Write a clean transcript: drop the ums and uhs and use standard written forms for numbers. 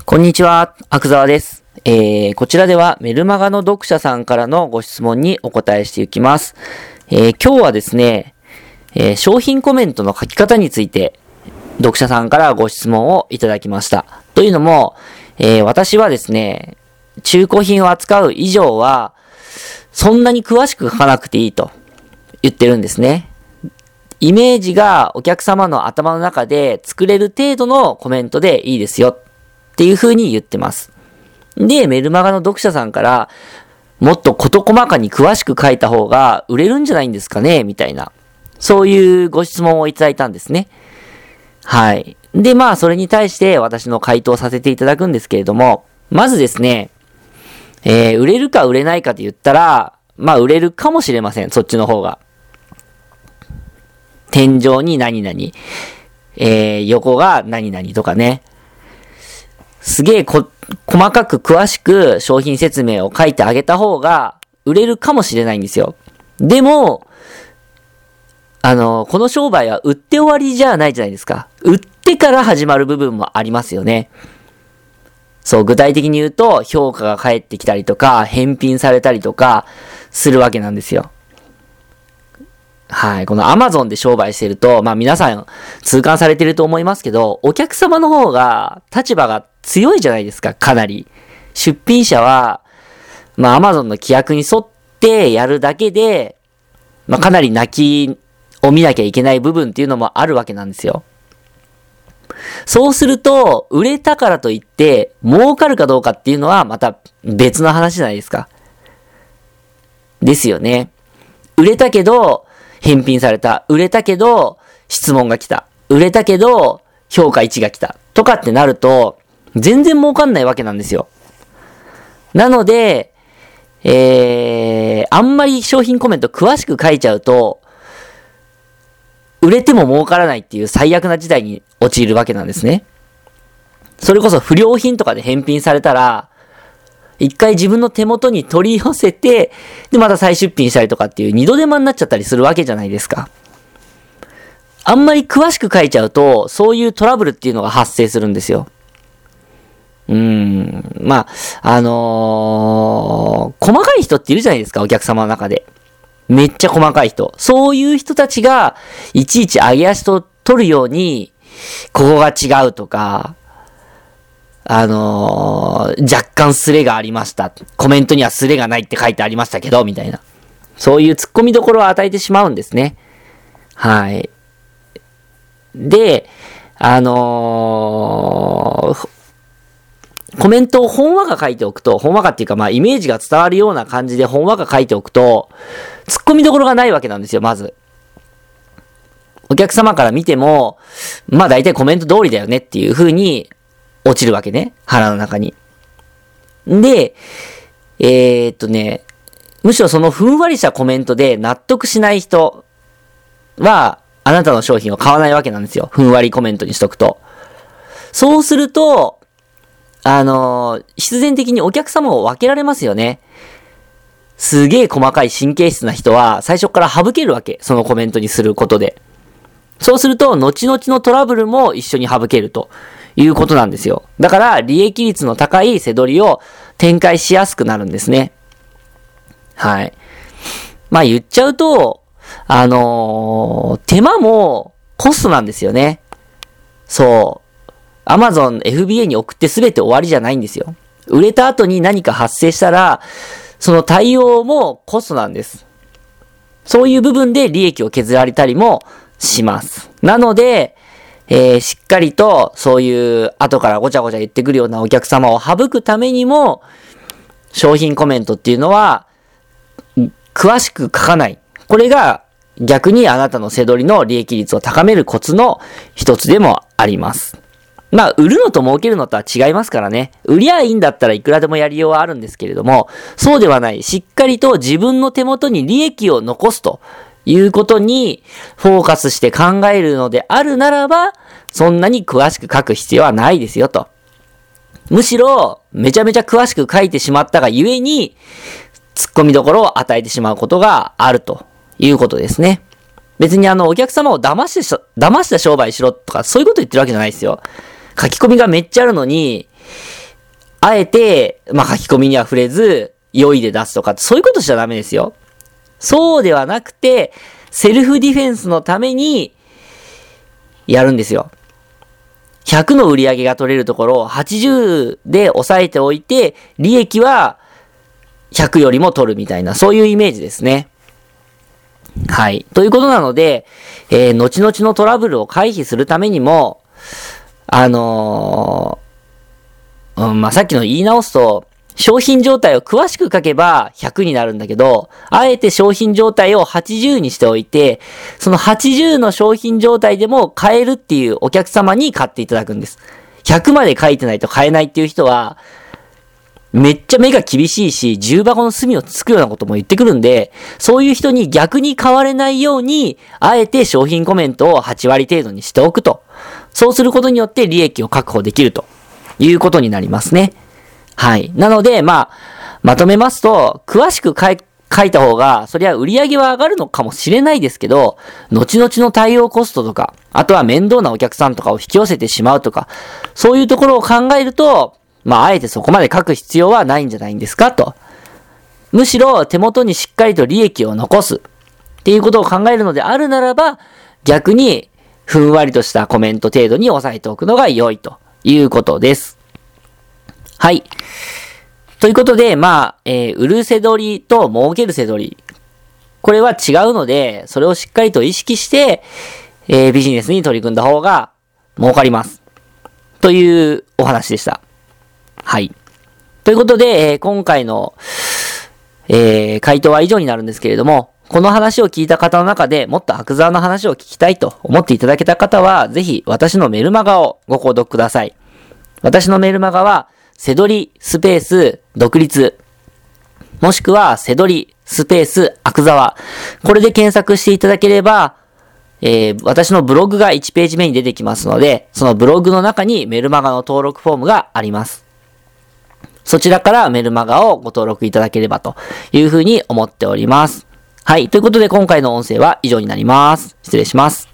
こんにちは、阿久澤です。こちらではメルマガの読者さんからのご質問にお答えしていきます。今日はですね、商品コメントの書き方について読者さんからご質問をいただきました。というのも、私はですね、中古品を扱う以上はそんなに詳しく書かなくていいと言ってるんですね。イメージがお客様の頭の中で作れる程度のコメントでいいですよっていう風に言ってます。で、メルマガの読者さんからもっと事細かに詳しく書いた方が売れるんじゃないんですかねみたいな、そういうご質問をいただいたんですね。はい。で、それに対して私の回答させていただくんですけれども、まずですね、売れるか売れないかと言ったら、売れるかもしれません。そっちの方が。天井に何々、横が何々とかね。すげえ細かく詳しく商品説明を書いてあげた方が売れるかもしれないんですよ。でも、この商売は売って終わりじゃないじゃないですか。売ってから始まる部分もありますよね。そう、具体的に言うと、評価が返ってきたりとか、返品されたりとか、するわけなんですよ。はい。この Amazon で商売してると、皆さん痛感されてると思いますけど、お客様の方が立場が強いじゃないですか、かなり。出品者は、Amazon の規約に沿ってやるだけで、かなり泣きを見なきゃいけない部分っていうのもあるわけなんですよ。そうすると、売れたからといって、儲かるかどうかっていうのはまた別の話じゃないですか。ですよね。売れたけど、返品された。売れたけど、質問が来た。売れたけど、評価1が来た。とかってなると、全然儲かんないわけなんですよ。なので、あんまり商品コメント詳しく書いちゃうと、売れても儲からないっていう最悪な事態に陥るわけなんですね。それこそ不良品とかで返品されたら、一回自分の手元に取り寄せて、でまた再出品したりとかっていう二度手間になっちゃったりするわけじゃないですか。あんまり詳しく書いちゃうと、そういうトラブルっていうのが発生するんですよ。細かい人っているじゃないですか、お客様の中で。めっちゃ細かい人。そういう人たちが、いちいち上げ足と取るように、ここが違うとか、若干スレがありました。コメントにはスレがないって書いてありましたけど、みたいな。そういう突っ込みどころを与えてしまうんですね。はい。で、コメントをほんわか書いておくと、ほんわかっていうかイメージが伝わるような感じでほんわか書いておくと、突っ込みどころがないわけなんですよ、まず。お客様から見ても、大体コメント通りだよねっていう風に落ちるわけね。腹の中に。で、むしろそのふんわりしたコメントで納得しない人は、あなたの商品を買わないわけなんですよ。ふんわりコメントにしとくと。そうすると、必然的にお客様を分けられますよね。すげえ細かい神経質な人は最初から省けるわけ。そのコメントにすることで。そうすると、後々のトラブルも一緒に省けるということなんですよ。だから、利益率の高い背取りを展開しやすくなるんですね。はい。言っちゃうと、手間もコストなんですよね。そう。Amazon FBA に送って全て終わりじゃないんですよ。売れた後に何か発生したら、その対応もコストなんです。そういう部分で利益を削られたりもします。なので、しっかりとそういう後からごちゃごちゃ言ってくるようなお客様を省くためにも、商品コメントっていうのは、詳しく書かない。これが逆にあなたの背取りの利益率を高めるコツの一つでもあります。売るのと儲けるのとは違いますからね。売りゃいいんだったらいくらでもやりようはあるんですけれども、そうではない。しっかりと自分の手元に利益を残すということにフォーカスして考えるのであるならば、そんなに詳しく書く必要はないですよと。むしろ、めちゃめちゃ詳しく書いてしまったがゆえに、突っ込みどころを与えてしまうことがあるということですね。別にお客様を騙した商売しろとか、そういうこと言ってるわけじゃないですよ。書き込みがめっちゃあるのに、 あえて、書き込みには触れず、良いで出すとか、そういうことしちゃダメですよ。そうではなくて、セルフディフェンスのために、やるんですよ。100の売り上げが取れるところを80で抑えておいて、利益は100よりも取るみたいな、そういうイメージですね。はい。ということなので、後々のトラブルを回避するためにも、さっきの言い直すと、商品状態を詳しく書けば100になるんだけど、あえて商品状態を80にしておいて、その80の商品状態でも買えるっていうお客様に買っていただくんです。100まで書いてないと買えないっていう人は、めっちゃ目が厳しいし、重箱の隅をつくようなことも言ってくるんで、そういう人に逆に買われないように、あえて商品コメントを8割程度にしておくと。そうすることによって利益を確保できるということになりますね。はい。なので、まとめますと、詳しく書いた方が、そりゃ売り上げは上がるのかもしれないですけど、後々の対応コストとか、あとは面倒なお客さんとかを引き寄せてしまうとか、そういうところを考えると、あえてそこまで書く必要はないんじゃないんですかと。むしろ手元にしっかりと利益を残すっていうことを考えるのであるならば、逆にふんわりとしたコメント程度に抑えておくのが良いということです。はい。ということで、売るせどりと儲けるせどり。これは違うので、それをしっかりと意識して、ビジネスに取り組んだ方が儲かります。というお話でした。はい。ということで、今回の、回答は以上になるんですけれども、この話を聞いた方の中でもっと阿久澤の話を聞きたいと思っていただけた方は、ぜひ私のメルマガをご購読ください。私のメルマガは、せどりスペース独立、もしくはせどりスペース阿久澤、これで検索していただければ、私のブログが1ページ目に出てきますので、そのブログの中にメルマガの登録フォームがあります。そちらからメルマガをご登録いただければというふうに思っております。はい。ということで今回の音声は以上になります。失礼します。